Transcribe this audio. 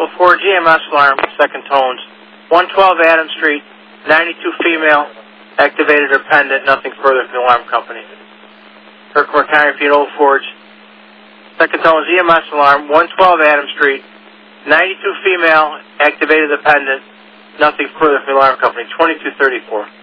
04 GMS alarm, second tones. 112 Adams Street, 92 female, activated or pendant, nothing further from the alarm company. Kirkmore County, repeat, Old Forge. Second tone, EMS alarm, 112 Adams Street, 92 female, activated or pendant, nothing further from the alarm company. 2234.